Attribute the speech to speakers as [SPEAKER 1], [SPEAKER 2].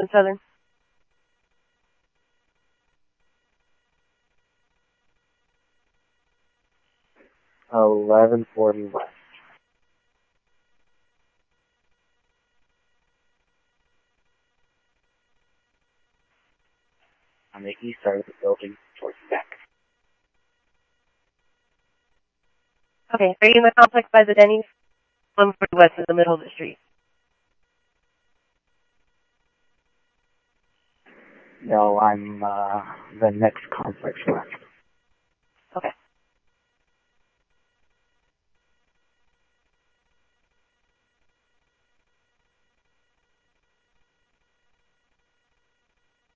[SPEAKER 1] and Southern?
[SPEAKER 2] 1140 West. On the east side of the building, towards the back.
[SPEAKER 1] Okay, are you in the complex by the Denny's? 140 West is the middle of the street.
[SPEAKER 2] No, I'm the next complex left.